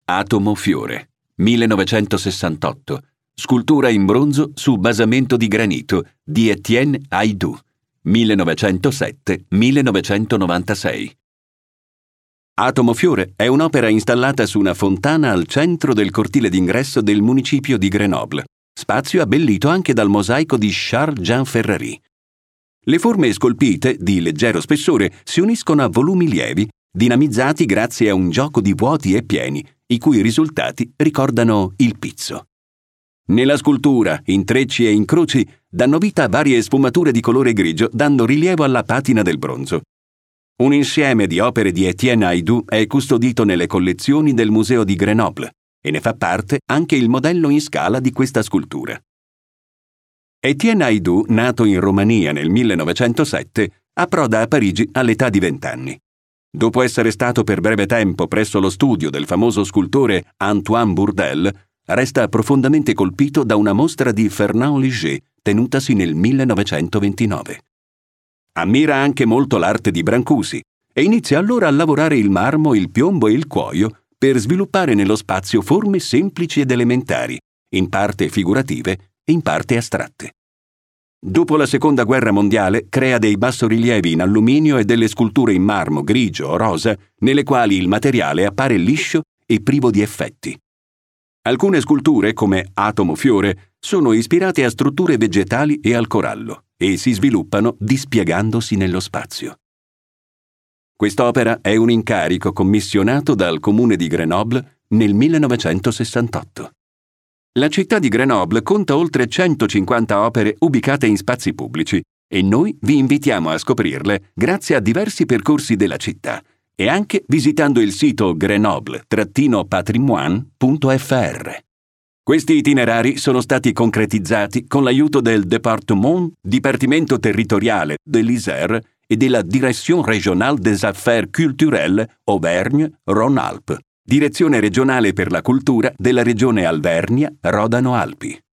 Atomo Fiore, 1968. Scultura in bronzo su basamento di granito di Etienne Haydou, 1907-1996. Atomo Fiore è un'opera installata su una fontana al centro del cortile d'ingresso del municipio di Grenoble, spazio abbellito anche dal mosaico di Charles-Jean Ferrari. Le forme scolpite, di leggero spessore, si uniscono a volumi lievi, dinamizzati grazie a un gioco di vuoti e pieni, i cui risultati ricordano il pizzo. Nella scultura, intrecci e incroci danno vita a varie sfumature di colore grigio, dando rilievo alla patina del bronzo. Un insieme di opere di Etienne Haydou è custodito nelle collezioni del Museo di Grenoble e ne fa parte anche il modello in scala di questa scultura. Etienne Haydou, nato in Romania nel 1907, approda a Parigi all'età di 20 anni. Dopo essere stato per breve tempo presso lo studio del famoso scultore Antoine Bourdelle, resta profondamente colpito da una mostra di Fernand Léger tenutasi nel 1929. Ammira anche molto l'arte di Brancusi e inizia allora a lavorare il marmo, il piombo e il cuoio per sviluppare nello spazio forme semplici ed elementari, in parte figurative e in parte astratte. Dopo la Seconda Guerra Mondiale crea dei bassorilievi in alluminio e delle sculture in marmo grigio o rosa, nelle quali il materiale appare liscio e privo di effetti. Alcune sculture, come Atomo Fiore, sono ispirate a strutture vegetali e al corallo e si sviluppano dispiegandosi nello spazio. Quest'opera è un incarico commissionato dal Comune di Grenoble nel 1968. La città di Grenoble conta oltre 150 opere ubicate in spazi pubblici e noi vi invitiamo a scoprirle grazie a diversi percorsi della città e anche visitando il sito grenoble-patrimoine.fr. Questi itinerari sono stati concretizzati con l'aiuto del Dipartimento territoriale de l'Isère e della Direction régionale des affaires culturelles Auvergne-Rhône-Alpes, Direzione regionale per la cultura della regione Alvernia-Rodano-Alpi.